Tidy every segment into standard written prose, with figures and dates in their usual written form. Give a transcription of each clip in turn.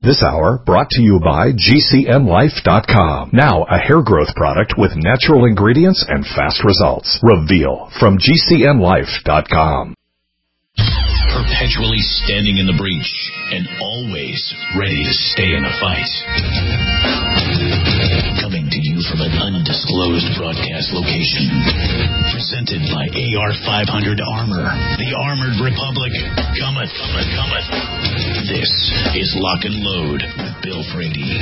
This hour brought to you by GCNlife.com. Now a hair growth product with natural ingredients and fast results. Reveal from GCNlife.com. Perpetually standing in the breach and always ready to stay in the fight. Coming to you from an undisclosed broadcast location. Presented by AR-500 Armor. The Armored Republic cometh. This is Lock and Load with Bill Frady.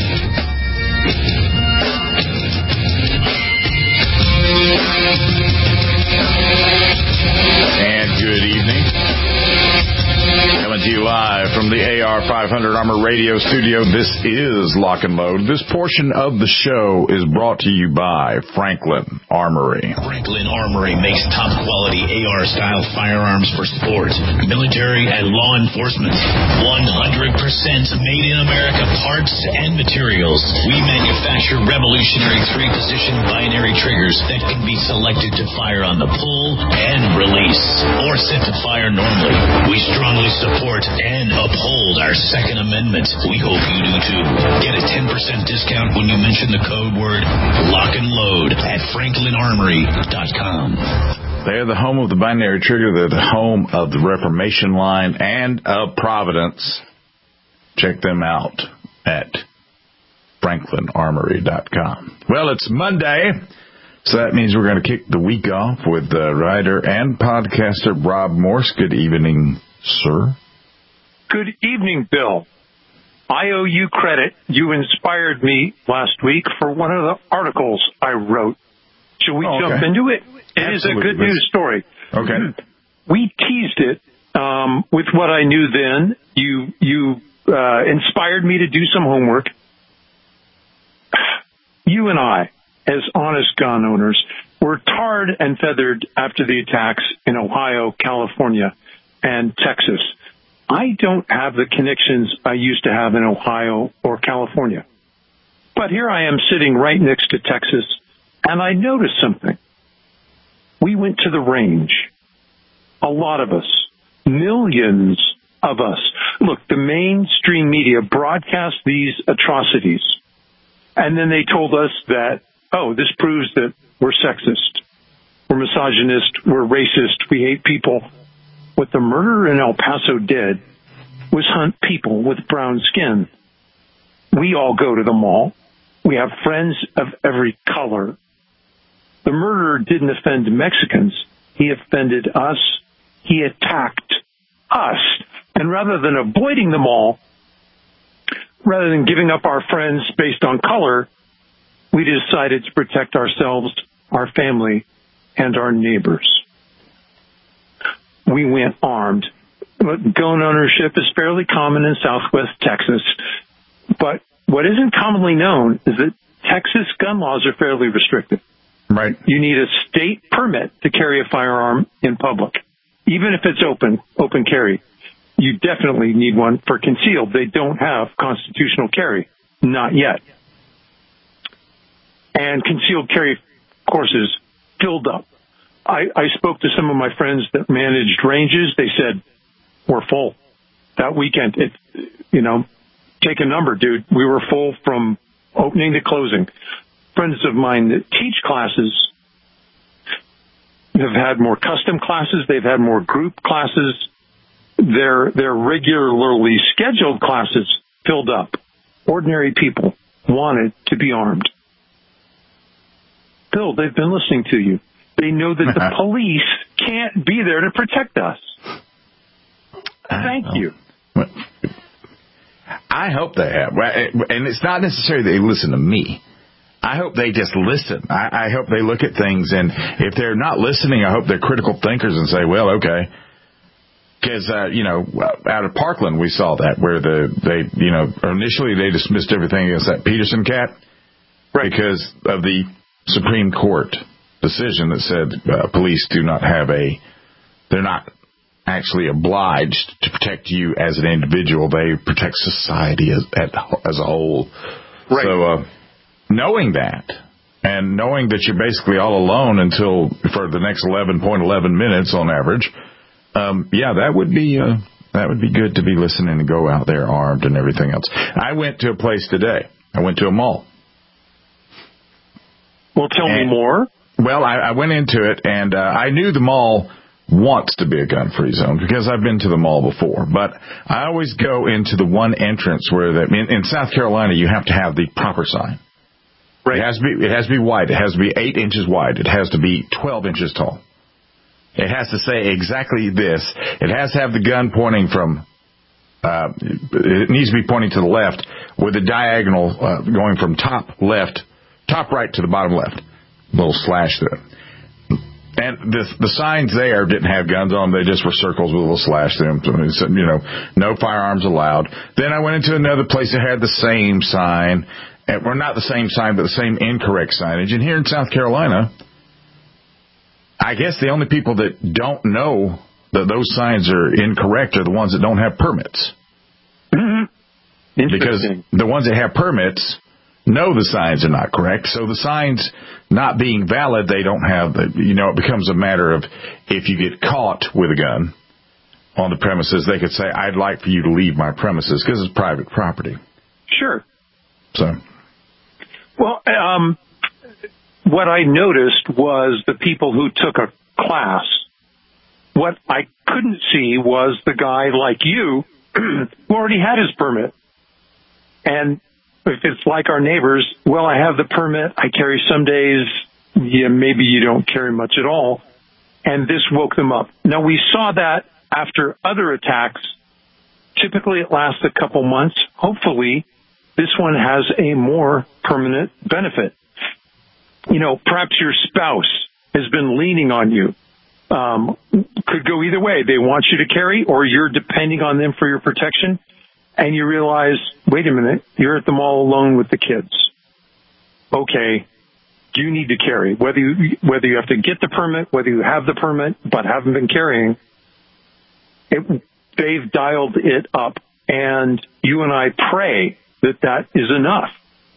And good evening. Coming to you live from the AR-500 Armor Radio Studio, this is Lock and Load. This portion of the show is brought to you by Franklin Armory. Franklin Armory makes top-quality AR-style firearms for sport, military, and law enforcement. 100% made in America parts and materials. We manufacture revolutionary three-position binary triggers that can be selected to fire on the pull and release, or set to fire normally. We strongly support and uphold our Second Amendment. We hope you do too. Get a 10% discount when you mention the code word Lock and Load at FranklinArmory.com. They're the home of the binary trigger. They're the home of the Reformation line and of Providence. Check them out at FranklinArmory.com. Well, it's Monday, so that means we're going to kick the week off with writer and podcaster Rob Morse. Good evening, sir. Good evening, Bill. I owe you credit. You inspired me last week for one of the articles I wrote. Should we jump into it? It is a good news story. Okay. We teased it with what I knew then. You inspired me to do some homework. You and I, as honest gun owners, were tarred and feathered after the attacks in Ohio, California, and Texas. I don't have the connections I used to have in Ohio or California. But here I am sitting right next to Texas, and I noticed something. We went to the range. A lot of us. Millions of us. Look, the mainstream media broadcast these atrocities. And then they told us that, this proves that we're sexist, we're misogynist, we're racist, we hate people. What the murderer in El Paso did was hunt people with brown skin. We all go to the mall. We have friends of every color. The murderer didn't offend Mexicans. He offended us. He attacked us. And rather than avoiding the mall, rather than giving up our friends based on color, we decided to protect ourselves, our family, and our neighbors. We went armed. Gun ownership is fairly common in Southwest Texas, but what isn't commonly known is that Texas gun laws are fairly restrictive. Right. You need a state permit to carry a firearm in public, even if it's open carry. You definitely need one for concealed. They don't have constitutional carry, not yet. And concealed carry courses filled up. I spoke to some of my friends that managed ranges. They said, we're full. That weekend, take a number, dude. We were full from opening to closing. Friends of mine that teach classes have had more custom classes. They've had more group classes. Their regularly scheduled classes filled up. Ordinary people wanted to be armed. Bill, they've been listening to you. They know that the police can't be there to protect us. Thank you. I hope they have. And it's not necessarily they listen to me. I hope they just listen. I hope they look at things, and if they're not listening, I hope they're critical thinkers and say, well, okay. Because, out of Parkland, we saw that, where initially they dismissed everything against that Peterson cat. Right. Because of the Supreme Court decision that said police do not have they're not actually obliged to protect you as an individual. They protect society as a whole. Right. So knowing that, and knowing that you're basically all alone for the next 11.11 minutes on average, that would be That would be good to be listening and go out there armed and everything else. I went to a place today. I went to a mall. Well, tell me more. Well, I went into it, and I knew the mall wants to be a gun-free zone because I've been to the mall before. But I always go into the one entrance where in South Carolina, you have to have the proper sign. Right. It has to be wide. It has to be 8 inches wide. It has to be 12 inches tall. It has to say exactly this. It has to have the gun pointing from, it needs to be pointing to the left with a diagonal going from top right to the bottom left. A little slash there. And the signs there didn't have guns on them. They just were circles with a little slash through them. So, no firearms allowed. Then I went into another place that had the same sign. Well, not the same sign, but the same incorrect signage. And here in South Carolina, I guess the only people that don't know that those signs are incorrect are the ones that don't have permits. Mm-hmm. Because the ones that have permits know the signs are not correct. So the signs not being valid, they don't have it becomes a matter of if you get caught with a gun on the premises, they could say, I'd like for you to leave my premises because it's private property. Sure. So. Well, what I noticed was the people who took a class. What I couldn't see was the guy like you who already had his permit. And if it's like our neighbors, well, I have the permit. I carry some days. Yeah, maybe you don't carry much at all. And this woke them up. Now, we saw that after other attacks. Typically, it lasts a couple months. Hopefully, this one has a more permanent benefit. Perhaps your spouse has been leaning on you. Could go either way. They want you to carry, or you're depending on them for your protection, and you realize, wait a minute, you're at the mall alone with the kids. Okay, you need to carry. Whether you have to get the permit, whether you have the permit but haven't been carrying, they've dialed it up, and you and I pray that is enough.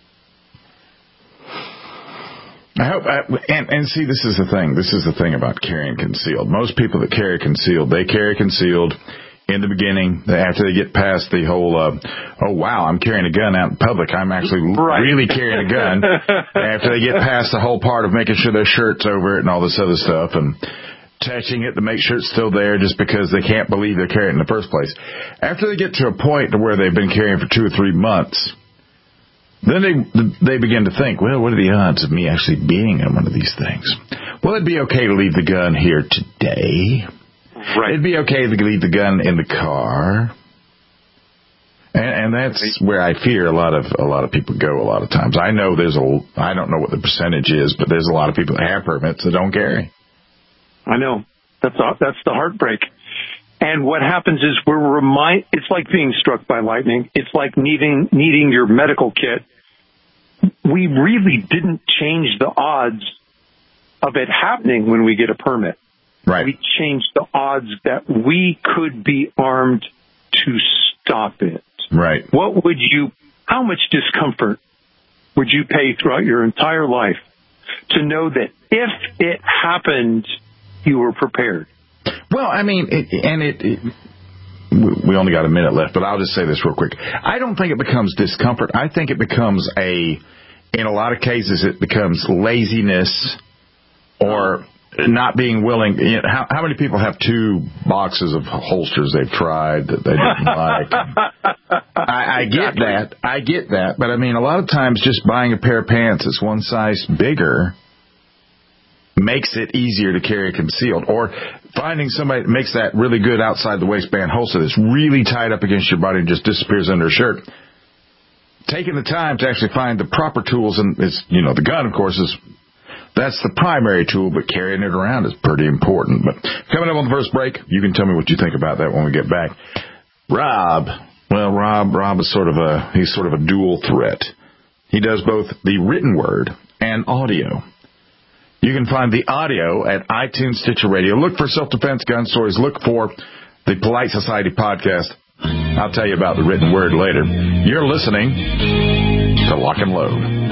I hope, and see, this is the thing. This is the thing about carrying concealed. Most people that carry concealed, they carry concealed in the beginning. After they get past the whole, oh wow, I'm carrying a gun out in public. I'm actually really carrying a gun. After they get past the whole part of making sure their shirt's over it and all this other stuff, and touching it to make sure it's still there just because they can't believe they're carrying it in the first place. After they get to a point where they've been carrying for 2 or 3 months, then they begin to think, well, what are the odds of me actually being in one of these things? Well, it'd be okay to leave the gun here today. Right. It'd be okay to leave the gun in the car. And that's where I fear a lot of people go a lot of times. I know I don't know what the percentage is, but there's a lot of people that have permits that don't carry. I know. That's the heartbreak. And what happens is it's like being struck by lightning. It's like needing your medical kit. We really didn't change the odds of it happening when we get a permit. Right. We changed the odds that we could be armed to stop it. Right. How much discomfort would you pay throughout your entire life to know that if it happened, you were prepared? Well, I mean, we only got a minute left, but I'll just say this real quick. I don't think it becomes discomfort. I think it becomes in a lot of cases, it becomes laziness or not being willing. How many people have 2 boxes of holsters they've tried that they didn't like? I get that. But I mean, a lot of times just buying a pair of pants that's one size bigger makes it easier to carry concealed, or finding somebody that makes that really good outside the waistband holster that's really tied up against your body and just disappears under a shirt. Taking the time to actually find the proper tools, and the gun, of course, that's the primary tool, but carrying it around is pretty important. But coming up on the first break, you can tell me what you think about that when we get back. Rob is sort of a dual threat. He does both the written word and audio. You can find the audio at iTunes, Stitcher Radio. Look for Self-Defense Gun Stories. Look for the Polite Society podcast. I'll tell you about the written word later. You're listening to Lock and Load.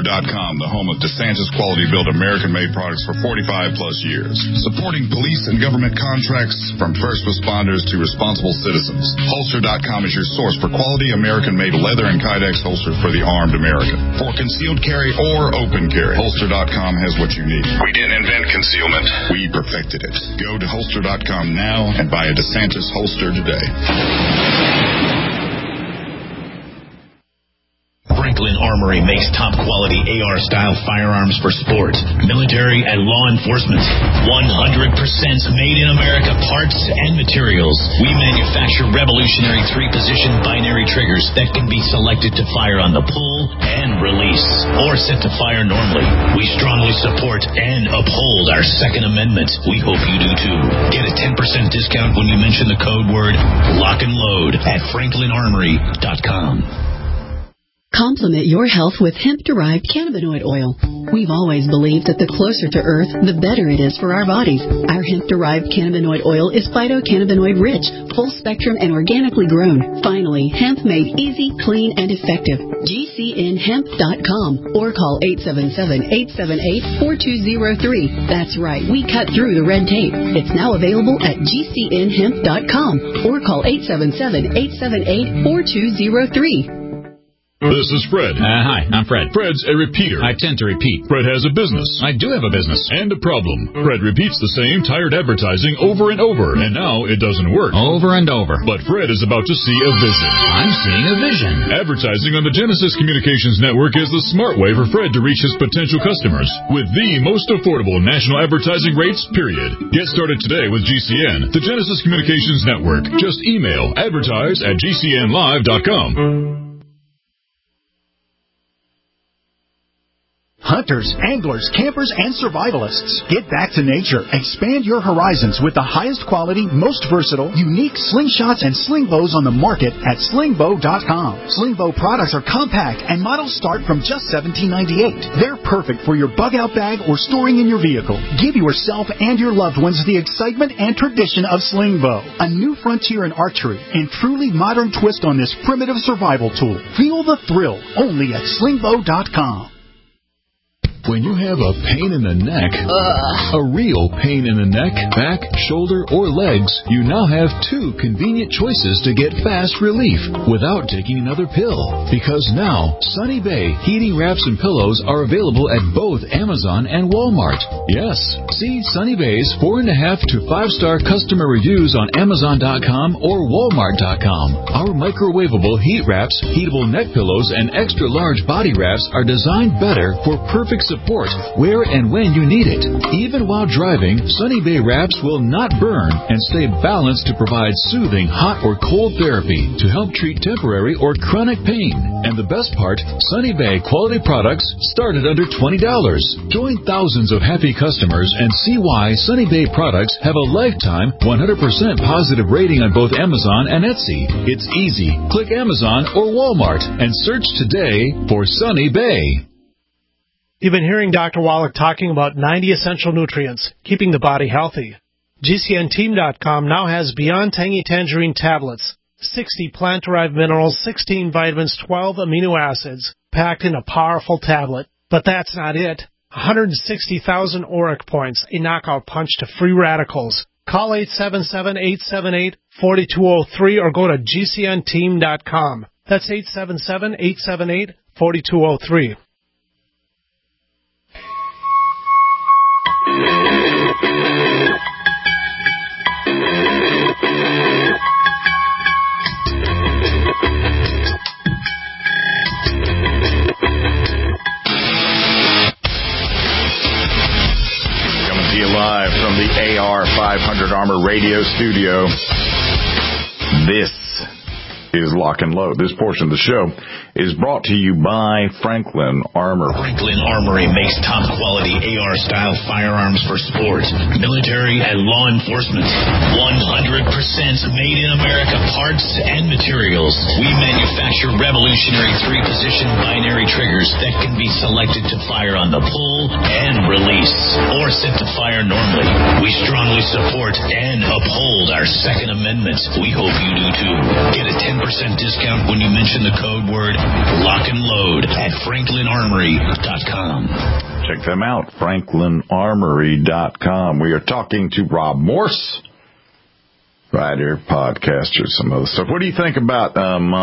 Holster.com, the home of DeSantis quality-built American-made products for 45-plus years. Supporting police and government contracts from first responders to responsible citizens. Holster.com is your source for quality American-made leather and Kydex holsters for the armed American. For concealed carry or open carry, Holster.com has what you need. We didn't invent concealment. We perfected it. Go to Holster.com now and buy a DeSantis holster today. Franklin Armory makes top-quality AR-style firearms for sports, military, and law enforcement. 100% made in America parts and materials. We manufacture revolutionary 3-position binary triggers that can be selected to fire on the pull and release, or set to fire normally. We strongly support and uphold our Second Amendment. We hope you do too. Get a 10% discount when you mention the code word Lock and Load at FranklinArmory.com. Complement your health with hemp-derived cannabinoid oil. We've always believed that the closer to Earth, the better it is for our bodies. Our hemp-derived cannabinoid oil is phytocannabinoid-rich, full-spectrum, and organically grown. Finally, hemp made easy, clean, and effective. GCNhemp.com or call 877-878-4203. That's right, we cut through the red tape. It's now available at GCNhemp.com or call 877-878-4203. This is Fred. Hi, I'm Fred. Fred's a repeater. I tend to repeat. Fred has a business. I do have a business. And a problem. Fred repeats the same tired advertising over and over, and now it doesn't work. Over and over. But Fred is about to see a vision. I'm seeing a vision. Advertising on the Genesis Communications Network is the smart way for Fred to reach his potential customers with the most affordable national advertising rates, period. Get started today with GCN, the Genesis Communications Network. Just email advertise@gcnlive.com. Hunters, anglers, campers, and survivalists. Get back to nature. Expand your horizons with the highest quality, most versatile, unique slingshots and sling bows on the market at slingbow.com. Sling bow products are compact and models start from just $17.98. They're perfect for your bug-out bag or storing in your vehicle. Give yourself and your loved ones the excitement and tradition of sling bow. A new frontier in archery and truly modern twist on this primitive survival tool. Feel the thrill only at slingbow.com. When you have a pain in the neck, a real pain in the neck, back, shoulder, or legs, you now have 2 convenient choices to get fast relief without taking another pill. Because now, Sunny Bay heating wraps and pillows are available at both Amazon and Walmart. Yes, see Sunny Bay's 4.5 to 5-star customer reviews on Amazon.com or Walmart.com. Our microwavable heat wraps, heatable neck pillows, and extra large body wraps are designed better for perfect support where and when you need it. Even while driving, Sunny Bay wraps will not burn and stay balanced to provide soothing hot or cold therapy to help treat temporary or chronic pain. And the best part, Sunny Bay quality products start at under $20. Join thousands of happy customers and see why Sunny Bay products have a lifetime 100% positive rating on both Amazon and Etsy. It's easy. Click Amazon or Walmart and search today for Sunny Bay. You've been hearing Dr. Wallach talking about 90 essential nutrients, keeping the body healthy. GCNteam.com now has Beyond Tangy Tangerine tablets, 60 plant-derived minerals, 16 vitamins, 12 amino acids, packed in a powerful tablet. But that's not it. 160,000 auric points, a knockout punch to free radicals. Call 877-878-4203 or go to GCNteam.com. That's 877-878-4203. Coming to you live from the AR500 Armor Radio Studio. This is Lock and Load. This portion of the show is brought to you by Franklin Armory. Franklin Armory makes top-quality AR-style firearms for sports, military, and law enforcement. 100% made in America parts and materials. We manufacture revolutionary 3-position binary triggers that can be selected to fire on the pull and release, or set to fire normally. We strongly support and uphold our Second Amendment. We hope you do too. Get a 10% discount when you mention the code word Lock and Load at FranklinArmory.com. Check them out, FranklinArmory.com. We are talking to Rob Morse, writer, podcaster, some other stuff. What do you think about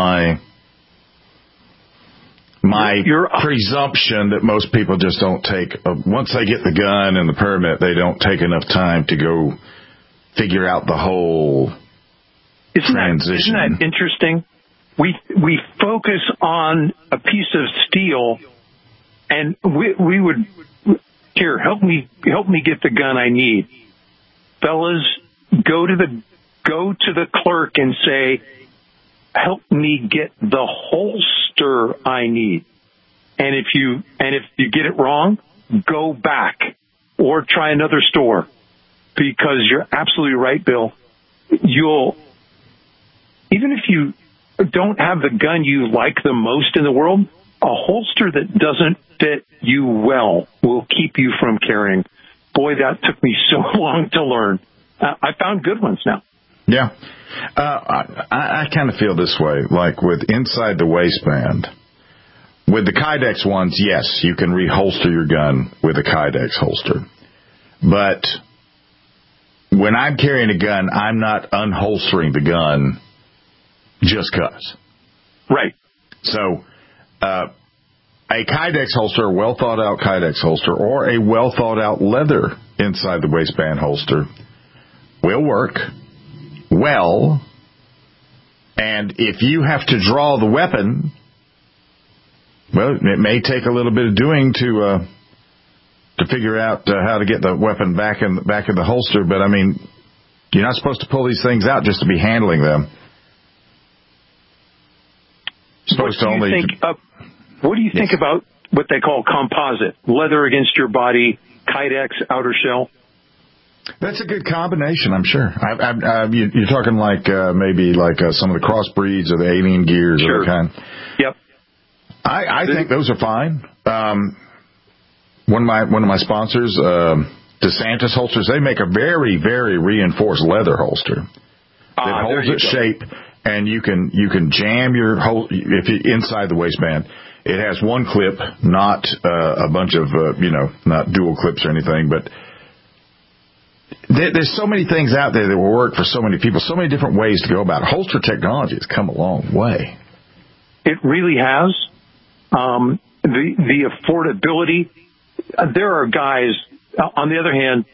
your presumption that most people just don't take, once they get the gun and the permit, they don't take enough time to go figure out the whole transition? Isn't that interesting? We focus on a piece of steel, and we would, here, help me get the gun I need. Fellas, go to the clerk and say, help me get the holster I need. And if you get it wrong, go back or try another store, because you're absolutely right, Bill. Even if you don't have the gun you like the most in the world, a holster that doesn't fit you well will keep you from carrying. Boy, that took me so long to learn. I found good ones now. Yeah. I kind of feel this way, like with inside the waistband. With the Kydex ones, yes, you can reholster your gun with a Kydex holster. But when I'm carrying a gun, I'm not unholstering the gun just because. Right. So a Kydex holster, a well-thought-out Kydex holster, or a well-thought-out leather inside the waistband holster will work well, and if you have to draw the weapon, well, it may take a little bit of doing to figure out how to get the weapon back in the holster. But I mean, you're not supposed to pull these things out just to be handling them. What do you think about what they call composite, leather against your body, Kydex outer shell? That's a good combination, I'm sure. You're talking like maybe like some of the crossbreeds or the alien gears, sure, or that kind. Yep. I think those are fine. One of my sponsors, DeSantis holsters, they make a very, very reinforced leather holster that holds its shape, and you can jam your if you inside the waistband. It has one clip, not a bunch of not dual clips or anything, but there's so many things out there that will work for so many people, so many different ways to go about it. Holster technology has come a long way. It really has. The affordability. There are guys, on the other hand,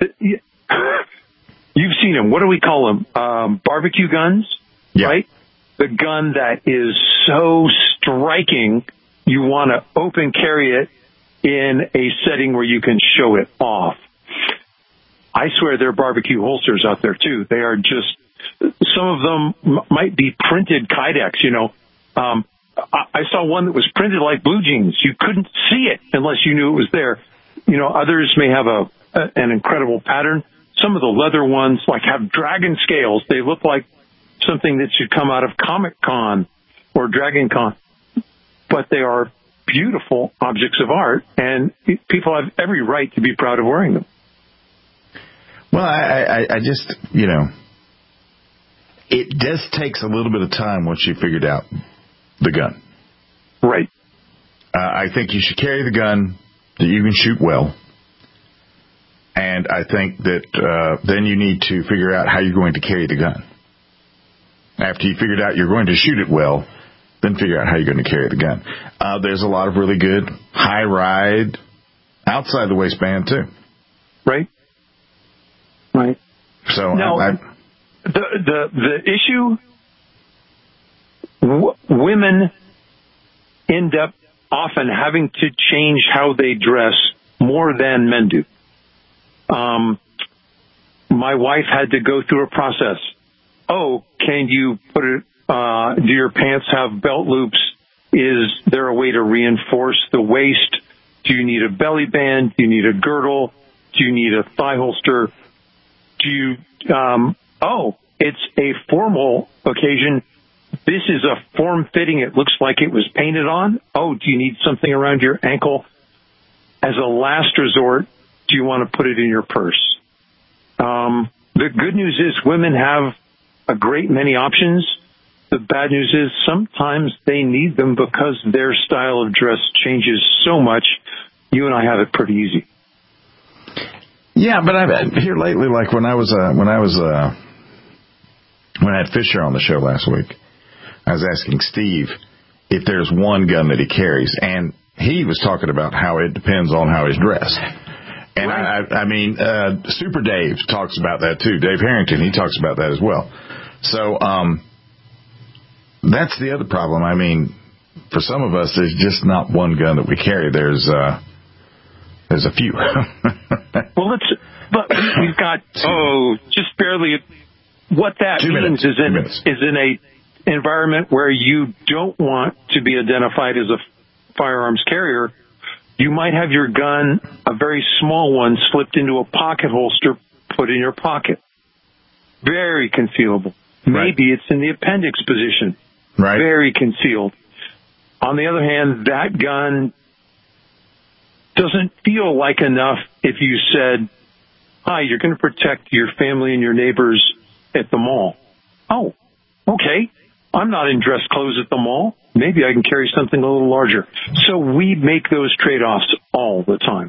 you've seen them. What do we call them? Barbecue guns, yeah. Right? The gun that is so striking, you want to open carry it in a setting where you can show it off. I swear there are barbecue holsters out there, too. They are just, some of them might be printed Kydex, I saw one that was printed like blue jeans. You couldn't see it unless you knew it was there. Others may have an incredible pattern. Some of the leather ones have dragon scales. They look like something that should come out of Comic-Con or Dragon Con. But they are beautiful objects of art, and people have every right to be proud of wearing them. Well, I just, it just takes a little bit of time once you figured out the gun. Right. I think you should carry the gun that you can shoot well. And I think that then you need to figure out how you're going to carry the gun. After you figured out you're going to shoot it well, then figure out how you're going to carry the gun. There's a lot of really good high ride outside the waistband, too. Right. Right. So now, the issue, women end up often having to change how they dress more than men do. My wife had to go through a process. Oh, can you put it, do your pants have belt loops? Is there a way to reinforce the waist? Do you need a belly band? Do you need a girdle? Do you need a thigh holster? Do you, it's a formal occasion. This is a form fitting. It looks like it was painted on. Oh, do you need something around your ankle? As a last resort, do you want to put it in your purse? The good news is women have a great many options. The bad news is sometimes they need them because their style of dress changes so much. You and I have it pretty easy. Yeah, but I've here lately, like when I had Fisher on the show last week, I was asking Steve if there's one gun that he carries, and he was talking about how it depends on how he's dressed. And right. I mean, Super Dave talks about that too. Dave Harrington, he talks about that as well. So, that's the other problem. I mean, for some of us, there's just not one gun that we carry. There's a few. Well, but we've got, just barely. What that means is in a environment where you don't want to be identified as a firearms carrier, you might have your gun, a very small one, slipped into a pocket holster, put in your pocket. Very concealable. Right. Maybe it's in the appendix position. Right. Very concealed. On the other hand, that gun doesn't feel like enough if you said, hi, you're going to protect your family and your neighbors at the mall. Oh, okay. I'm not in dress clothes at the mall. Maybe I can carry something a little larger. So we make those trade-offs all the time.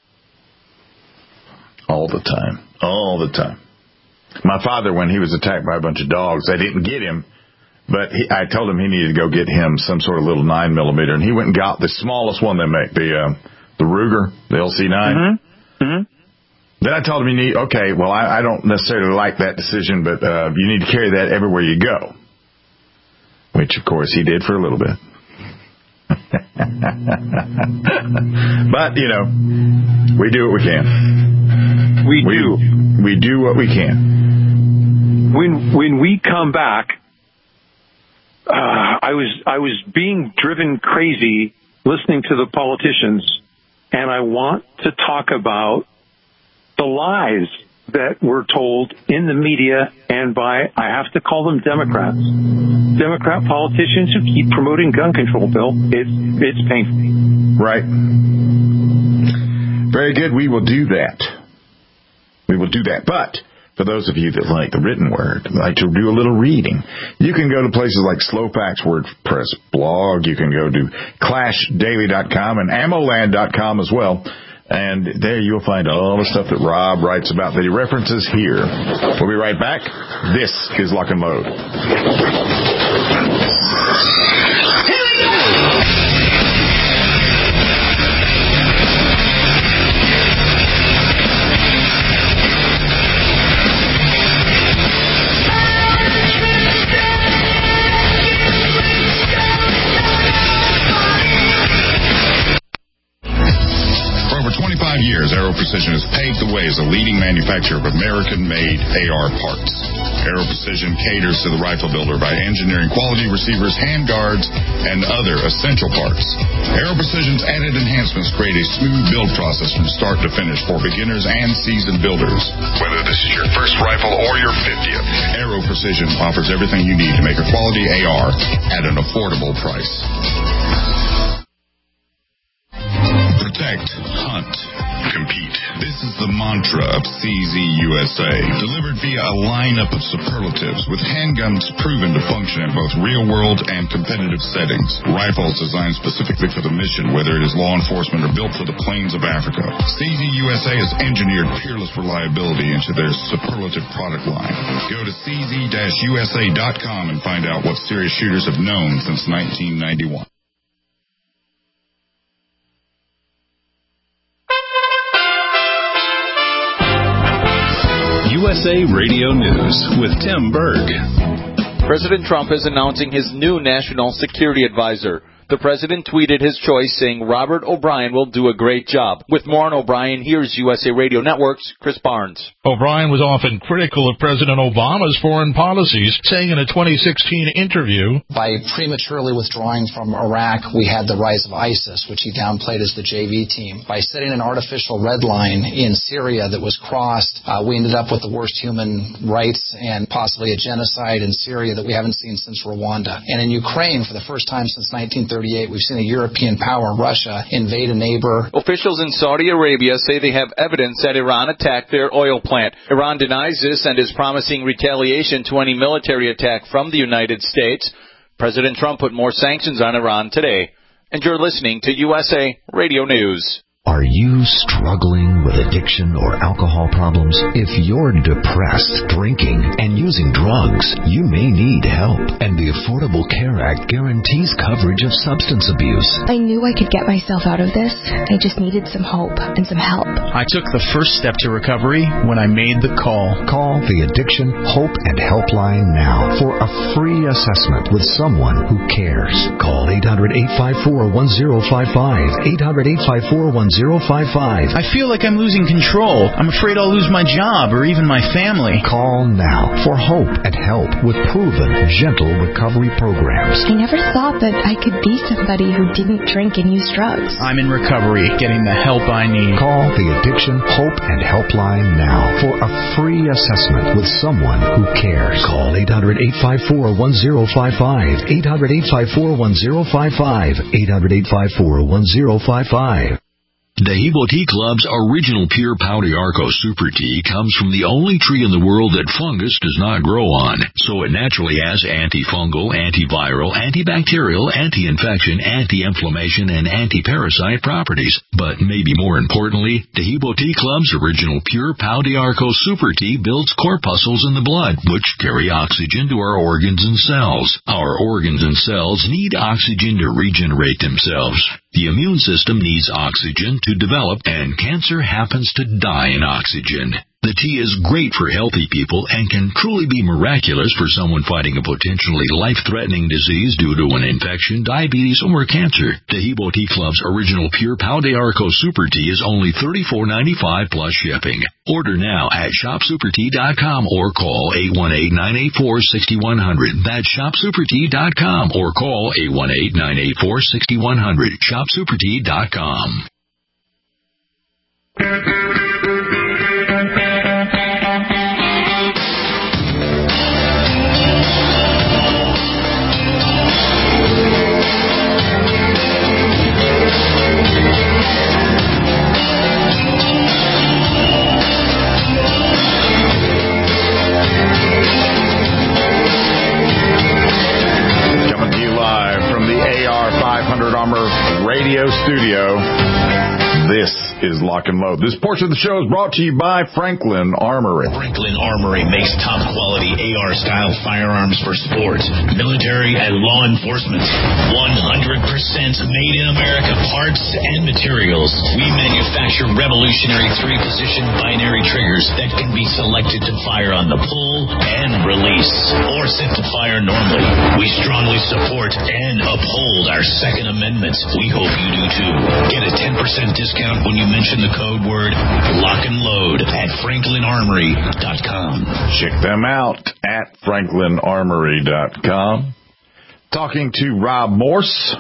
All the time. All the time. My father, when he was attacked by a bunch of dogs, they didn't get him, but I told him he needed to go get him some sort of little 9mm, and he went and got the smallest one they make, the Ruger, the LC9. Mm-hmm. Mm-hmm. Then I told him I don't necessarily like that decision, but you need to carry that everywhere you go. Which, of course, he did for a little bit. But, we do what we can. We do what we can. When we come back, I was being driven crazy listening to the politicians, and I want to talk about the lies that we're told in the media and by, I have to call them Democrats. Democrat politicians who keep promoting gun control, Bill. It's painful. Right. Very good. We will do that. But for those of you that like the written word, like to do a little reading, you can go to places like Slowfax WordPress blog. You can go to ClashDaily.com and AmmoLand.com as well. And there you'll find all the stuff that Rob writes about that he references here. We'll be right back. This is Lock and Load. Here we go! Years, Aero Precision has paved the way as a leading manufacturer of American-made AR parts. Aero Precision caters to the rifle builder by engineering quality receivers, handguards, and other essential parts. Aero Precision's added enhancements create a smooth build process from start to finish for beginners and seasoned builders. Whether this is your first rifle or your 50th, Aero Precision offers everything you need to make a quality AR at an affordable price. Protect, hunt, compete. This is the mantra of CZ USA, delivered via a lineup of superlatives with handguns proven to function in both real-world and competitive settings. Rifles designed specifically for the mission, whether it is law enforcement or built for the plains of Africa. CZ USA has engineered peerless reliability into their superlative product line. Go to cz-usa.com and find out what serious shooters have known since 1991. USA Radio News with Tim Berg. President Trump is announcing his new national security advisor. The president tweeted his choice, saying Robert O'Brien will do a great job. With more on O'Brien, here's USA Radio Network's Chris Barnes. O'Brien was often critical of President Obama's foreign policies, saying in a 2016 interview, by prematurely withdrawing from Iraq, we had the rise of ISIS, which he downplayed as the JV team. By setting an artificial red line in Syria that was crossed, we ended up with the worst human rights and possibly a genocide in Syria that we haven't seen since Rwanda. And in Ukraine, for the first time since 1938, we've seen a European power, Russia, invade a neighbor. Officials in Saudi Arabia say they have evidence that Iran attacked their oil plant plant. Iran denies this and is promising retaliation to any military attack from the United States. President Trump put more sanctions on Iran today. And you're listening to USA Radio News. Are you struggling with addiction or alcohol problems? If you're depressed, drinking, and using drugs, you may need help. And the Affordable Care Act guarantees coverage of substance abuse. I knew I could get myself out of this. I just needed some hope and some help. I took the first step to recovery when I made the call. Call the Addiction, Hope, and Helpline now for a free assessment with someone who cares. Call 800-854-1055. 800-854-1055. I feel like I'm losing control. I'm afraid I'll lose my job or even my family. Call now for hope and help with proven, gentle recovery programs. I never thought that I could be somebody who didn't drink and use drugs. I'm in recovery, getting the help I need. Call the Addiction, Hope, and Helpline now for a free assessment with someone who cares. Call 800-854-1055. 800-854-1055. 800-854-1055. Dehibo Tea Club's original pure Pau d'Arco Super Tea comes from the only tree in the world that fungus does not grow on, so it naturally has antifungal, antiviral, antibacterial, anti-infection, anti-inflammation, and anti-parasite properties. But maybe more importantly, Dehibo Tea Club's original pure Pau d'Arco Super Tea builds corpuscles in the blood, which carry oxygen to our organs and cells. Our organs and cells need oxygen to regenerate themselves. The immune system needs oxygen to develop, and cancer happens to die in oxygen. The tea is great for healthy people and can truly be miraculous for someone fighting a potentially life-threatening disease due to an infection, diabetes, or cancer. Dehibo Tea Club's original pure Pau d'Arco Super Tea is only $34.95 plus shipping. Order now at shopsupertea.com or call 818-984-6100. That's shopsupertea.com or call 818-984-6100. shopsupertea.com. Armor Radio Studio. This is Lock and Load. This portion of the show is brought to you by Franklin Armory. Franklin Armory makes top-quality AR-style firearms for sport, military, and law enforcement. 100% made in America parts and materials. We manufacture revolutionary three-position binary triggers that can be selected to fire on the pull and release, or set to fire normally. We strongly support and uphold our Second Amendment. We hope you do too. Get a 10% discount when you mention the code word Lock and Load at FranklinArmory.com. Check them out at FranklinArmory.com. Talking to Rob Morse.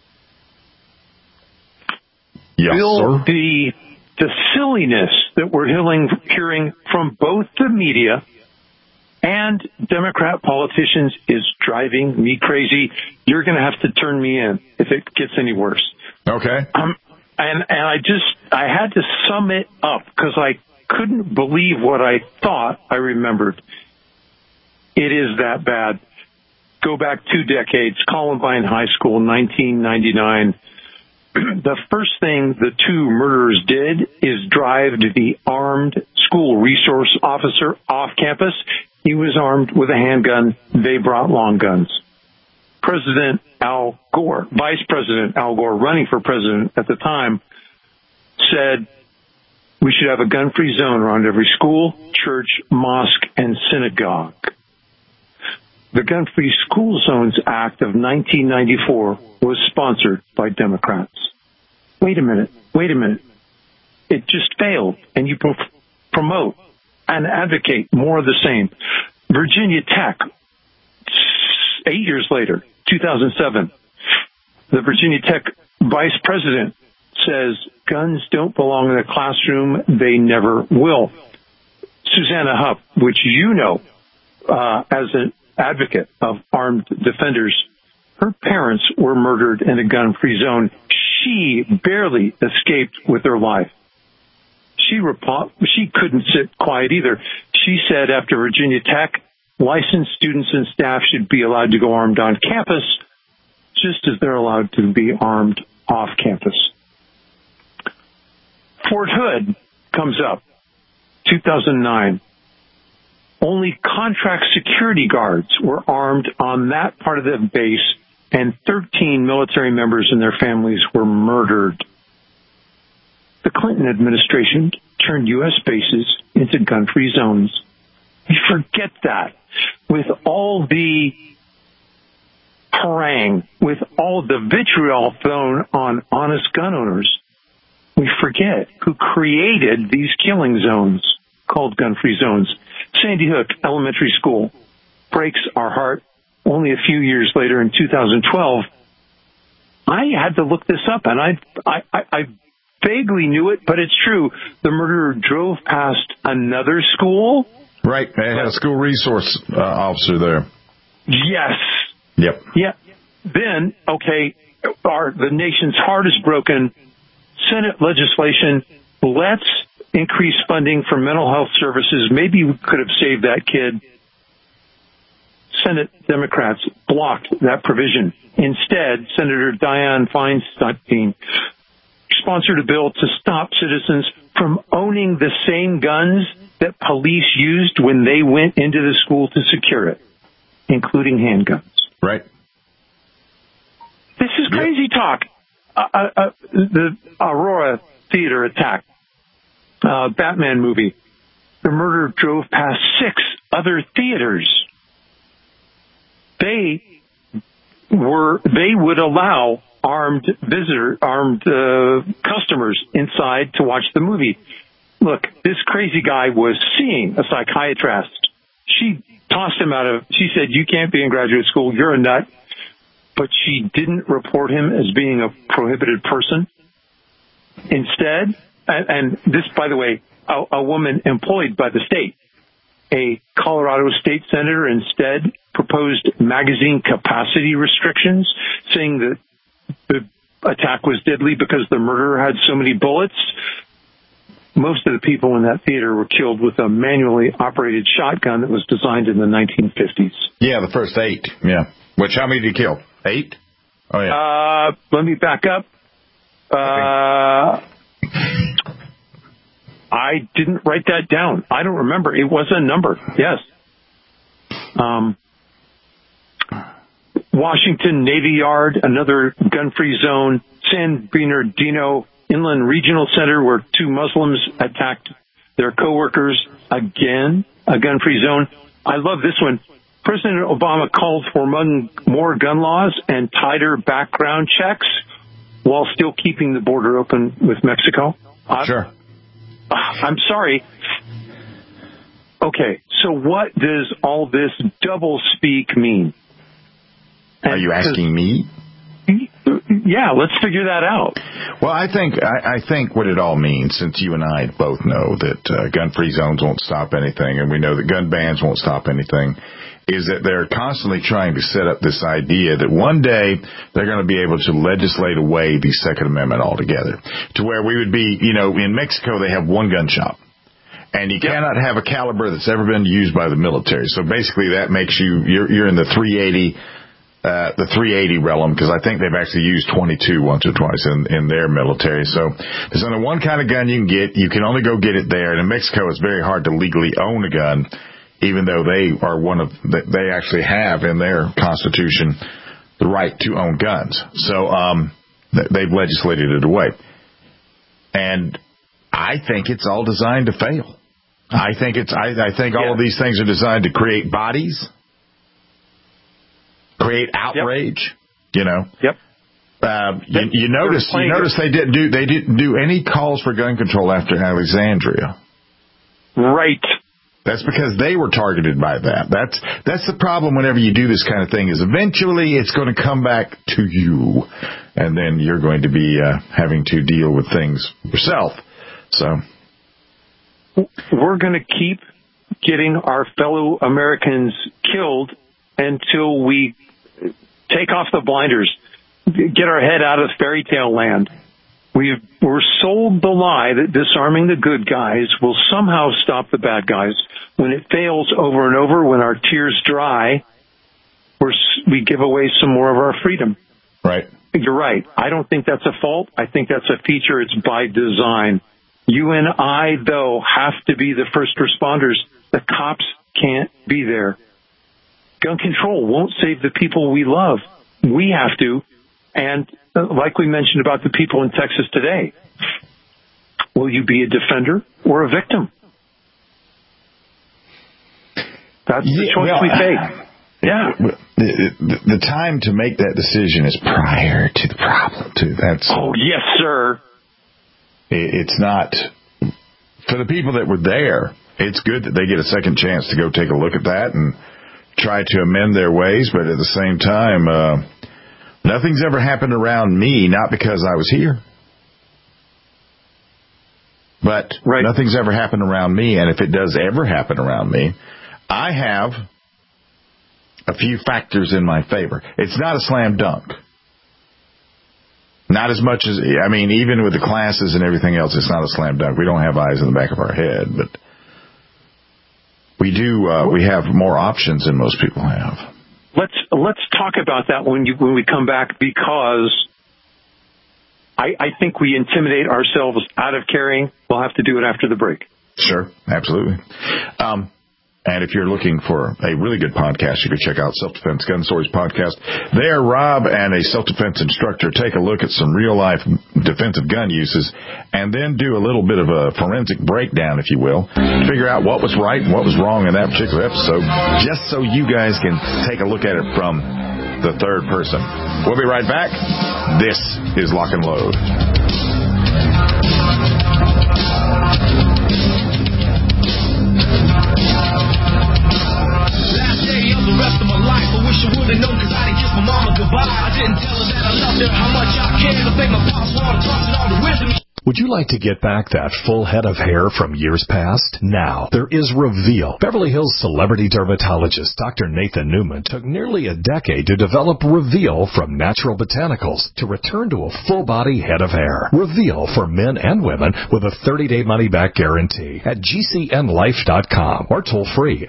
Yes, Bill, sir. The silliness that we're hearing from both the media and Democrat politicians is driving me crazy. You're going to have to turn me in if it gets any worse. Okay. And I had to sum it up because I couldn't believe what I thought I remembered. It is that bad. Go back 2 decades, Columbine High School, 1999. The first thing the two murderers did is drive to the armed school resource officer off campus. He was armed with a handgun. They brought long guns. President Al Gore, Vice President Al Gore, running for president at the time, said we should have a gun-free zone around every school, church, mosque, and synagogue. The Gun-Free School Zones Act of 1994 was sponsored by Democrats. Wait a minute. It just failed, and you promote and advocate more of the same. Virginia Tech, 8 years later, 2007, the Virginia Tech vice president says guns don't belong in a classroom. They never will. Susanna Hupp, which you know as an advocate of armed defenders, her parents were murdered in a gun-free zone. She barely escaped with her life. she couldn't sit quiet either. She said after Virginia Tech, licensed students and staff should be allowed to go armed on campus, just as they're allowed to be armed off campus. Fort Hood comes up, 2009. Only contract security guards were armed on that part of the base, and 13 military members and their families were murdered. The Clinton administration turned U.S. bases into gun-free zones. We forget that. With all the harangue, with all the vitriol thrown on honest gun owners, we forget who created these killing zones called gun-free zones. Sandy Hook Elementary School breaks our heart. Only a few years later, in 2012, I had to look this up, and I vaguely knew it, but it's true. The murderer drove past another school. Right. They had a school resource officer there. Yes. Yep. Yeah. Then, the nation's heart is broken. Senate legislation, let's increase funding for mental health services. Maybe we could have saved that kid. Senate Democrats blocked that provision. Instead, Senator Dianne Feinstein sponsored a bill to stop citizens from owning the same guns that police used when they went into the school to secure it, including handguns. Right. This is crazy talk. The Aurora Theater attack, Batman movie. The murderer drove past 6 other theaters. They would allow armed customers inside to watch the movie. Look, this crazy guy was seeing a psychiatrist. She tossed him she said, "You can't be in graduate school. You're a nut." But she didn't report him as being a prohibited person. Instead, and this, by the way, a woman employed by the state, a Colorado state senator instead proposed magazine capacity restrictions, saying that the attack was deadly because the murderer had so many bullets. Most of the people in that theater were killed with a manually operated shotgun that was designed in the 1950s. Yeah, the first 8. Yeah. Which, how many did he kill? 8? Oh, yeah. Let me back up. I didn't write that down. I don't remember. It was a number. Yes. Washington Navy Yard, another gun-free zone. San Bernardino Inland Regional Center, where 2 Muslims attacked their coworkers. Again, a gun-free zone. I love this one. President Obama called for more gun laws and tighter background checks while still keeping the border open with Mexico. Sure. I'm sorry. Okay, so what does all this double speak mean? Are you asking me? Yeah, let's figure that out. Well, I think what it all means, since you and I both know that gun-free zones won't stop anything, and we know that gun bans won't stop anything, is that they're constantly trying to set up this idea that one day they're going to be able to legislate away the Second Amendment altogether, to where we would be, in Mexico they have one gun shop. And you cannot have a caliber that's ever been used by the military. So basically that makes you're in the 380 realm, because I think they've actually used 22 once or twice in their military. So there's only one kind of gun you can get. You can only go get it there. And in Mexico, it's very hard to legally own a gun, even though they they actually have in their constitution the right to own guns. So they've legislated it away. And I think it's all designed to fail. I think all of these things are designed to create bodies, create outrage. Yep. You notice they didn't do any calls for gun control after Alexandria. Right. That's because they were targeted by that. That's the problem whenever you do this kind of thing, is eventually it's going to come back to you, and then you're going to be having to deal with things yourself. So we're going to keep getting our fellow Americans killed until we take off the blinders, get our head out of fairy tale land. We're sold the lie that disarming the good guys will somehow stop the bad guys. When it fails over and over, when our tears dry, we give away some more of our freedom. Right. You're right. I don't think that's a fault. I think that's a feature. It's by design. You and I, though, have to be the first responders. The cops can't be there. Gun control won't save the people we love. We have to. And like we mentioned about the people in Texas today, will you be a defender or a victim? That's the choice we take. Yeah. The time to make that decision is prior to the problem, too. Oh, yes, sir. It's not, for the people that were there, it's good that they get a second chance to go take a look at that and try to amend their ways, but at the same time, nothing's ever happened around me, not because I was here, but nothing's ever happened around me, and if it does ever happen around me, I have a few factors in my favor. It's not a slam dunk. Not as much as, I mean, even with the classes and everything else, it's not a slam dunk. We don't have eyes in the back of our head, but we do, we have more options than most people have. Let's talk about that when we come back, because I think we intimidate ourselves out of carrying. We'll have to do it after the break. Sure, absolutely. And if you're looking for a really good podcast, you can check out Self-Defense Gun Stories podcast. There, Rob and a self-defense instructor take a look at some real-life defensive gun uses and then do a little bit of a forensic breakdown, if you will, to figure out what was right and what was wrong in that particular episode, just so you guys can take a look at it from the third person. We'll be right back. This is Lock and Load. The rest of my life, I wish I would've known, cause I didn't kiss my mama goodbye. I didn't tell her that I loved her, how much I cared. I think my pops wanted to talk and all the wisdom. Would you like to get back that full head of hair from years past? Now, there is Reveal. Beverly Hills celebrity dermatologist Dr. Nathan Newman took nearly a decade to develop Reveal from natural botanicals to return to a full-body head of hair. Reveal for men and women with a 30-day money-back guarantee at GCNlife.com or toll-free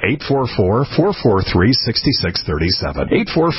844-443-6637.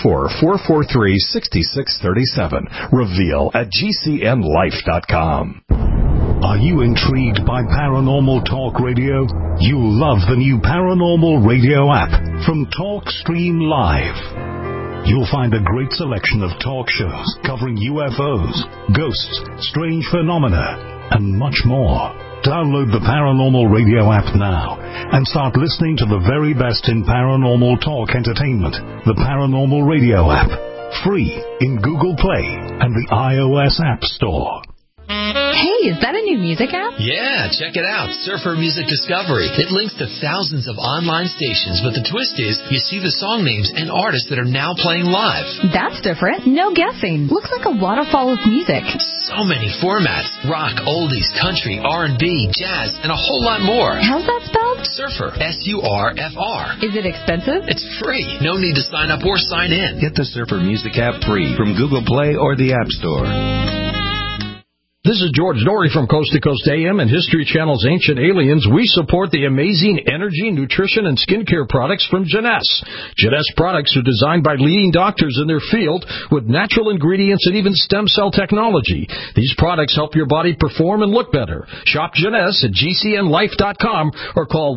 844-443-6637. Reveal at GCNlife.com. Are you intrigued by Paranormal Talk Radio? You'll love the new Paranormal Radio app from TalkStream Live. You'll find a great selection of talk shows covering UFOs, ghosts, strange phenomena, and much more. Download the Paranormal Radio app now and start listening to the very best in paranormal talk entertainment. The Paranormal Radio app, free in Google Play and the iOS App Store. Hey, is that a new music app? Yeah, check it out. Surfer Music Discovery. It links to thousands of online stations, but the twist is you see the song names and artists that are now playing live. That's different. No guessing. Looks like a waterfall of music. So many formats. Rock, oldies, country, R&B, jazz, and a whole lot more. How's that spelled? Surfer. S-U-R-F-R. Is it expensive? It's free. No need to sign up or sign in. Get the Surfer Music app free from Google Play or the App Store. This is George Norrie from Coast to Coast AM and History Channel's Ancient Aliens. We support the amazing energy, nutrition, and skincare products from Jeunesse. Jeunesse products are designed by leading doctors in their field with natural ingredients and even stem cell technology. These products help your body perform and look better. Shop Jeunesse at GCNlife.com or call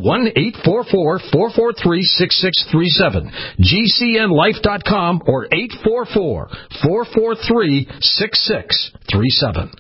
1-844-443-6637. GCNlife.com or 844-443-6637.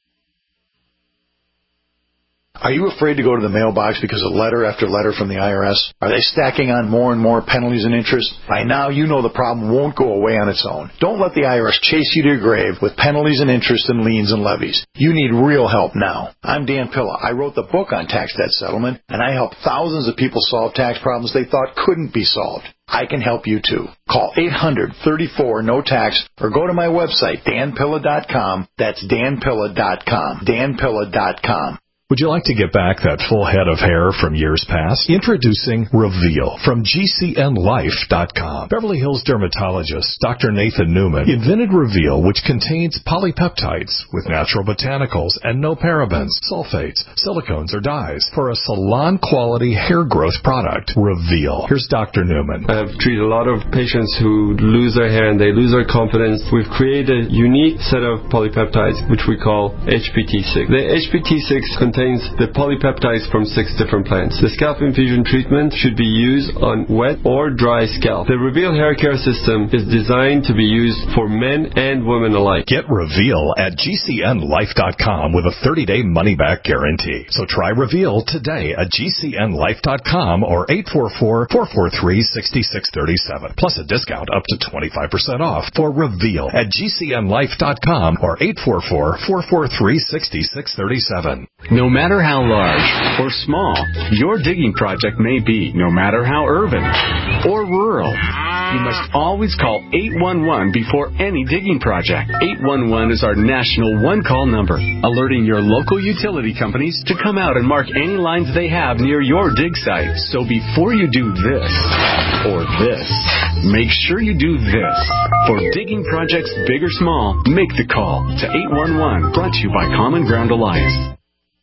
Are you afraid to go to the mailbox because of letter after letter from the IRS? Are they stacking on more and more penalties and interest? By now, you know the problem won't go away on its own. Don't let the IRS chase you to your grave with penalties and interest and liens and levies. You need real help now. I'm Dan Pilla. I wrote the book on tax debt settlement, and I help thousands of people solve tax problems they thought couldn't be solved. I can help you too. Call 800-34-NO-TAX or go to my website, danpilla.com. That's danpilla.com. danpilla.com. Would you like to get back that full head of hair from years past? Introducing Reveal from GCNLife.com. Beverly Hills dermatologist Dr. Nathan Newman invented Reveal, which contains polypeptides with natural botanicals and no parabens, sulfates, silicones, or dyes for a salon-quality hair growth product. Reveal. Here's Dr. Newman. I've treated a lot of patients who lose their hair and they lose their confidence. We've created a unique set of polypeptides, which we call HPT6. The HPT6 contains the polypeptides from 6 different plants. The scalp infusion treatment should be used on wet or dry scalp. The Reveal hair care system is designed to be used for men and women alike. Get Reveal at GCNLife.com with a 30-day money-back guarantee. So try Reveal today at GCNLife.com or 844-443-6637. Plus a discount up to 25% off for Reveal at GCNLife.com or 844-443-6637. No matter how large or small your digging project may be, no matter how urban or rural, you must always call 811 before any digging project. 811 is our national one-call number, alerting your local utility companies to come out and mark any lines they have near your dig site. So before you do this or this, make sure you do this. For digging projects big or small, make the call to 811. Brought to you by Common Ground Alliance.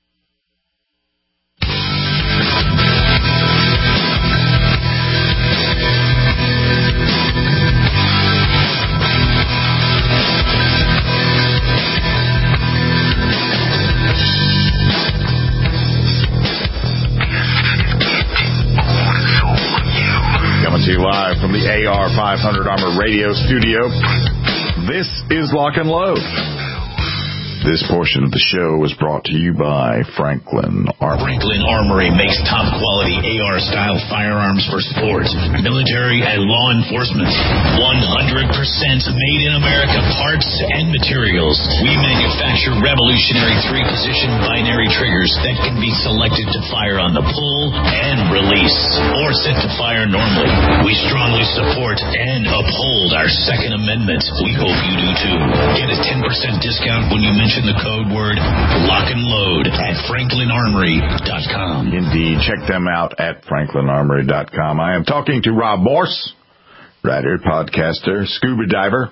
Live from the AR 500 Armor Radio studio. This is Lock and Load. This portion of the show was brought to you by Franklin Armory. Franklin Armory makes top-quality AR-style firearms for sports, military, and law enforcement. 100% made in America parts and materials. We manufacture revolutionary 3-position binary triggers that can be selected to fire on the pull and release, or set to fire normally. We strongly support and uphold our Second Amendment. We hope you do too. Get a 10% discount when you mention the code word Lock and Load at FranklinArmory.com. Indeed. Check them out at FranklinArmory.com. I am talking to Rob Morse, writer, podcaster, scuba diver.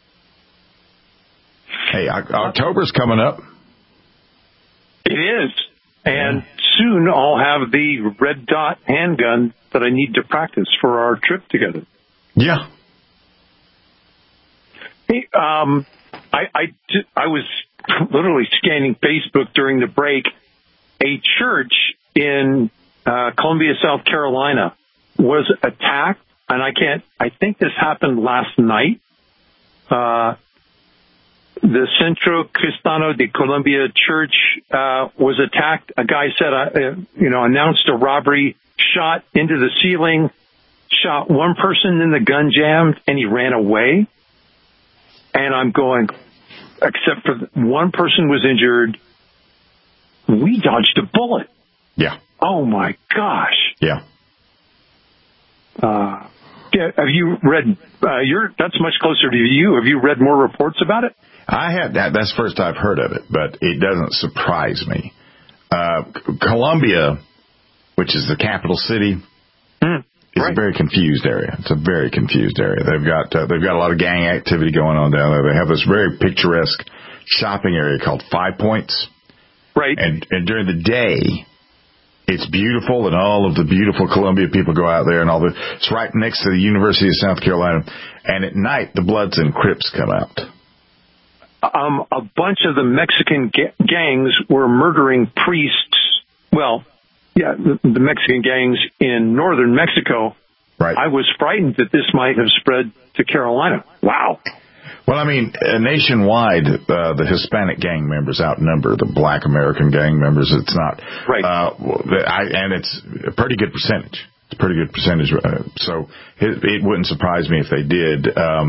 Hey, October's coming up. It is. And soon I'll have the red dot handgun that I need to practice for our trip together. Yeah. Hey, I was literally scanning Facebook during the break. A church in Columbia, South Carolina was attacked, and I think this happened last night. The Centro Cristano de Colombia Church was attacked. A guy said, announced a robbery, shot into the ceiling, shot one person, then the gun jammed, and he ran away. And I'm going, except for one person was injured, we dodged a bullet. Yeah. Oh, my gosh. Yeah. Have you read, that's much closer to you. Have you read more reports about it? I have. That's the first I've heard of it, but it doesn't surprise me. Columbia, which is the capital city, is a very confused area. It's a very confused area. They've got a lot of gang activity going on down there. They have this very picturesque shopping area called Five Points. Right. And during the day, it's beautiful, and all of the beautiful Columbia people go out there, and it's right next to the University of South Carolina. And at night, the Bloods and Crips come out. A bunch of the Mexican gangs were murdering priests. Well, yeah, the Mexican gangs in northern Mexico. Right. I was frightened that this might have spread to Carolina. Wow. Well, I mean, nationwide, the Hispanic gang members outnumber the Black American gang members. It's not right, and it's a pretty good percentage. It's a pretty good percentage. So it wouldn't surprise me if they did.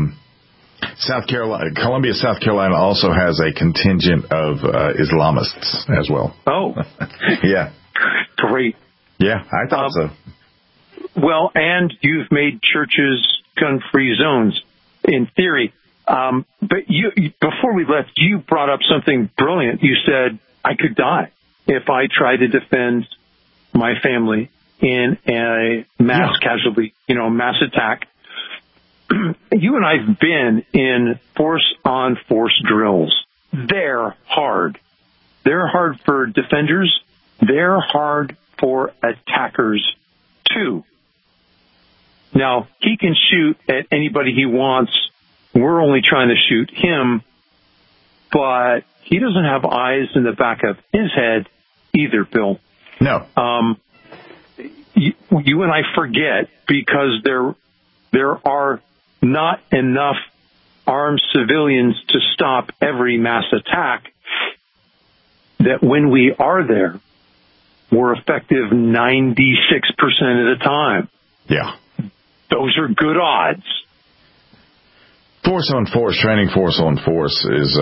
Columbia, South Carolina also has a contingent of Islamists as well. Oh, yeah, great. Yeah, I thought so. Well, and you've made churches gun-free zones in theory. But before we left, you brought up something brilliant. You said, I could die. if I try to defend my family in a mass casualty, mass attack. You and I've been in force-on-force drills. They're hard. They're hard for defenders. They're hard for attackers, too. Now, he can shoot at anybody he wants. We're only trying to shoot him. But he doesn't have eyes in the back of his head either, Bill. No. You and I forget because there are not enough armed civilians to stop every mass attack, that when we are there, we're effective 96% of the time. Yeah. Those are good odds. Force on force, training force on force is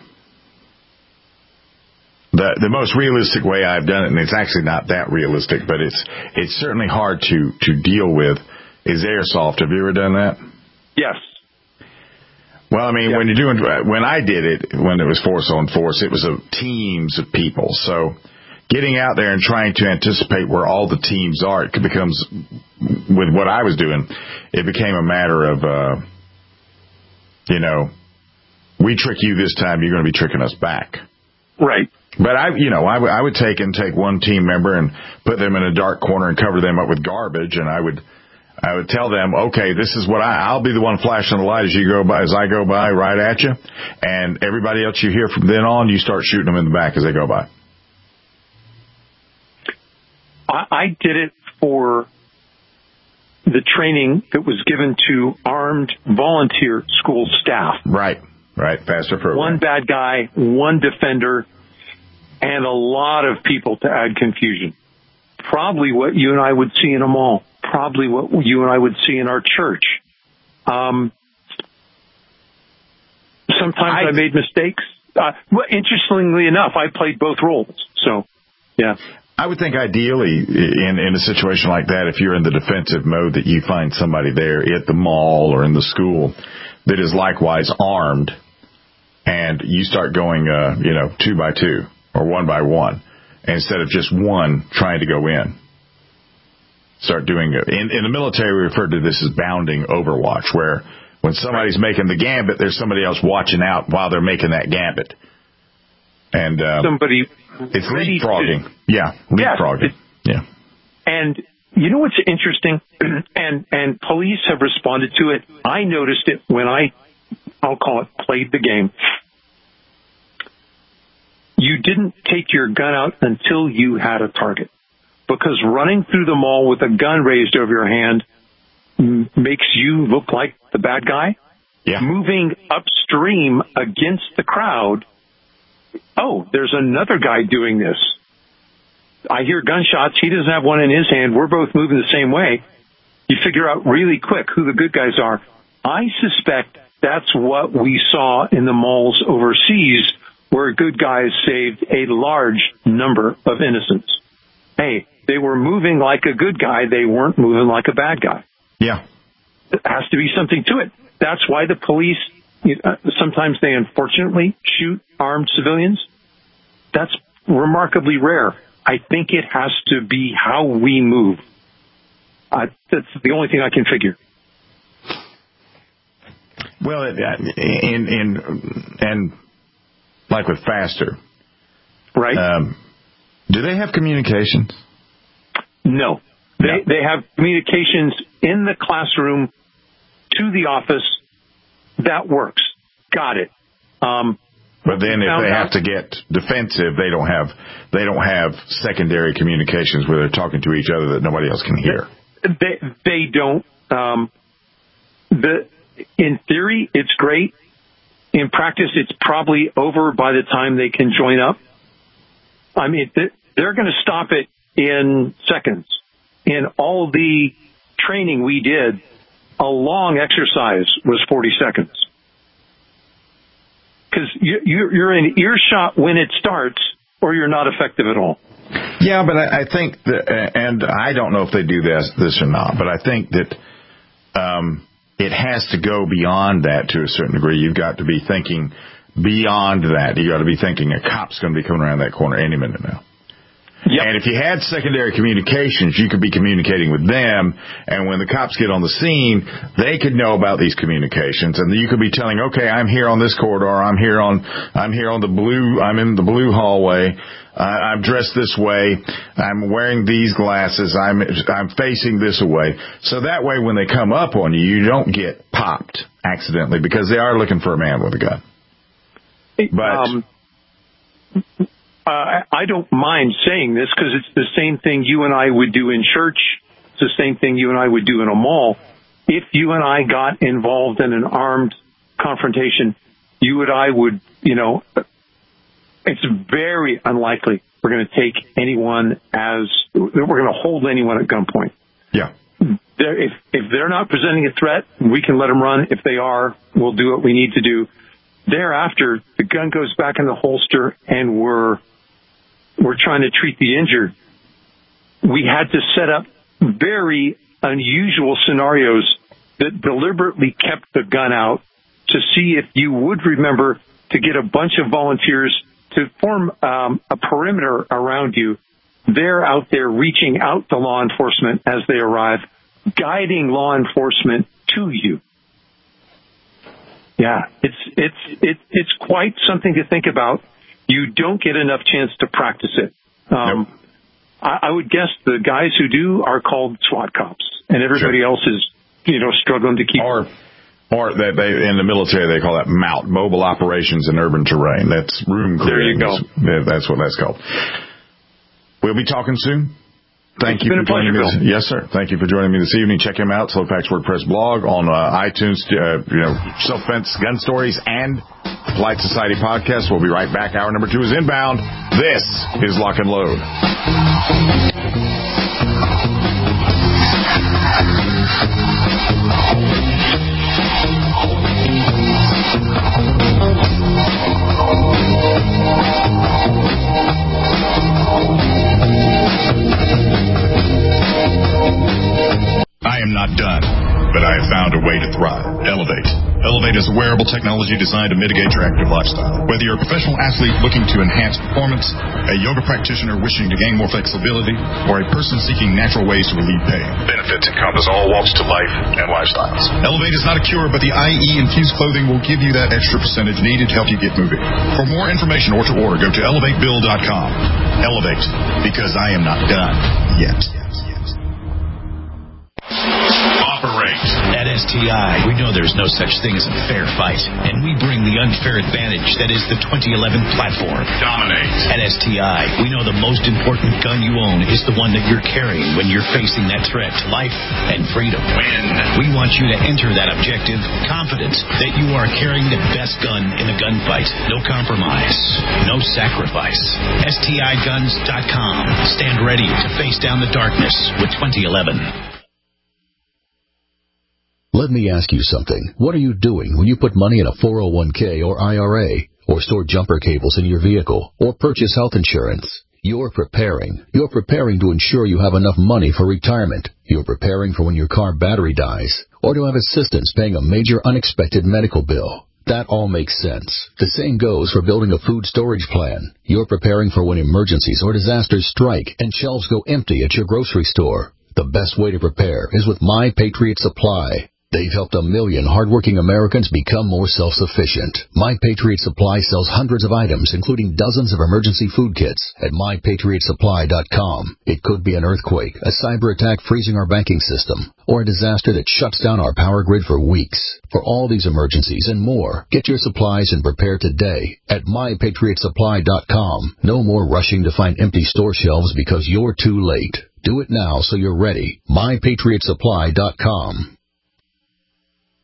the most realistic way I've done it, and it's actually not that realistic, but it's certainly hard to deal with, is airsoft. Have you ever done that? Yes. Well, I mean, when I did it, when it was force on force, it was teams of people. So getting out there and trying to anticipate where all the teams are, it becomes, with what I was doing, it became a matter of, we trick you this time, you're going to be tricking us back. Right. But I would take one team member and put them in a dark corner and cover them up with garbage, and I would tell them, okay, this is what I'll be the one flashing the light as I go by right at you, and everybody else you hear from then on, you start shooting them in the back as they go by. I did it for the training that was given to armed volunteer school staff. Right, faster program. One bad guy, one defender, and a lot of people to add confusion. Probably what you and I would see in a mall. Probably what you and I would see in our church. Sometimes I made mistakes. Interestingly enough, I played both roles. So, yeah. I would think ideally in a situation like that, if you're in the defensive mode, that you find somebody there at the mall or in the school that is likewise armed, and you start going, 2 by 2 or 1 by 1, instead of just one trying to go in. Start doing it. In the military, we refer to this as bounding overwatch, where when somebody's making the gambit, there's somebody else watching out while they're making that gambit. And it's leapfrogging. Leapfrogging. Yeah. And you know what's interesting? And police have responded to it. I noticed it when I'll call it played the game. You didn't take your gun out until you had a target. Because running through the mall with a gun raised over your hand makes you look like the bad guy. Yeah. Moving upstream against the crowd, there's another guy doing this. I hear gunshots. He doesn't have one in his hand. We're both moving the same way. You figure out really quick who the good guys are. I suspect that's what we saw in the malls overseas, where good guys saved a large number of innocents. Hey, they were moving like a good guy. They weren't moving like a bad guy. Yeah. There has to be something to it. That's why the police, sometimes they unfortunately shoot armed civilians. That's remarkably rare. I think it has to be how we move. That's the only thing I can figure. Well, and like with Faster, right? Do they have communications? No. They have communications in the classroom to the office. That works. Got it. But then if they have to get defensive, they don't have secondary communications where they're talking to each other that nobody else can hear. They don't. In theory, it's great. In practice, it's probably over by the time they can join up. I mean, they're going to stop it in seconds. In all the training we did, a long exercise was 40 seconds. Because you're in earshot when it starts, or you're not effective at all. Yeah, but I think that, and I don't know if they do this or not, but I think that it has to go beyond that to a certain degree. You've got to be thinking beyond that. You got to be thinking a cop's going to be coming around that corner any minute now. Yep. And if you had secondary communications, you could be communicating with them, and when the cops get on the scene, they could know about these communications, and you could be telling, okay, I'm here on this corridor, I'm in the blue hallway, I'm dressed this way, I'm wearing these glasses, I'm facing this way. So that way, when they come up on you, you don't get popped accidentally, because they are looking for a man with a gun. But I don't mind saying this because it's the same thing you and I would do in church. It's the same thing you and I would do in a mall. If you and I got involved in an armed confrontation, you and I would, it's very unlikely we're going to take anyone we're going to hold anyone at gunpoint. Yeah. If they're not presenting a threat, we can let them run. If they are, we'll do what we need to do. Thereafter, the gun goes back in the holster, and we're trying to treat the injured. We had to set up very unusual scenarios that deliberately kept the gun out to see if you would remember to get a bunch of volunteers to form a perimeter around you. They're out there reaching out to law enforcement as they arrive, guiding law enforcement to you. Yeah, it's quite something to think about. You don't get enough chance to practice it. Nope. I would guess the guys who do are called SWAT cops, and everybody else is, struggling to keep. Or that in the military they call that MOUT, Mobile Operations in Urban Terrain. That's room clearing. There you go. That's what that's called. We'll be talking soon. Thank you for joining me. Yes, sir. Thank you for joining me this evening. Check him out, Slowpac's WordPress blog on iTunes, Self-Defense Gun Stories and Polite Society Podcast. We'll be right back. Hour number 2 is inbound. This is Lock and Load. I am not done, but I have found a way to thrive. Elevate. Elevate is a wearable technology designed to mitigate your active lifestyle. Whether you're a professional athlete looking to enhance performance, a yoga practitioner wishing to gain more flexibility, or a person seeking natural ways to relieve pain, benefits encompass all walks to life and lifestyles. Elevate is not a cure, but the IE-infused clothing will give you that extra percentage needed to help you get moving. For more information or to order, go to elevatebill.com. Elevate, because I am not done yet. Operate. At STI, we know there's no such thing as a fair fight, and we bring the unfair advantage that is the 2011 platform. Dominate. At STI, we know the most important gun you own is the one that you're carrying when you're facing that threat to life and freedom. Win. We want you to enter that objective confident that you are carrying the best gun in the gunfight. No compromise. No sacrifice. STIguns.com. Stand ready to face down the darkness with 2011. Let me ask you something. What are you doing when you put money in a 401k or IRA, or store jumper cables in your vehicle, or purchase health insurance? You're preparing. You're preparing to ensure you have enough money for retirement. You're preparing for when your car battery dies, or to have assistance paying a major unexpected medical bill. That all makes sense. The same goes for building a food storage plan. You're preparing for when emergencies or disasters strike and shelves go empty at your grocery store. The best way to prepare is with My Patriot Supply. They've helped 1 million hardworking Americans become more self-sufficient. My Patriot Supply sells hundreds of items, including dozens of emergency food kits at MyPatriotSupply.com. It could be an earthquake, a cyber attack freezing our banking system, or a disaster that shuts down our power grid for weeks. For all these emergencies and more, get your supplies and prepare today at MyPatriotSupply.com. No more rushing to find empty store shelves because you're too late. Do it now so you're ready. MyPatriotSupply.com.